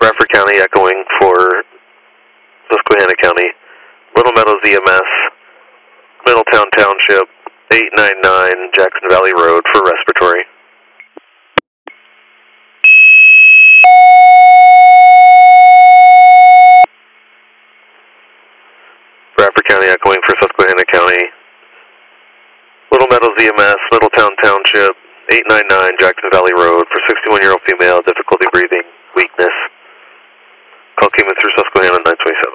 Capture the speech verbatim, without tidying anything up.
Bradford County echoing for Susquehanna County. Little Meadows E M S, Middletown Township, eight nine nine Jackson Valley Road for respiratory. Bradford County echoing for Susquehanna County. Little Meadows E M S, Middletown Township, eight nine nine Jackson Valley Road for sixty-one-year-old female, difficulty breathing, weakness. Call came in through Susquehanna nine twenty-seven.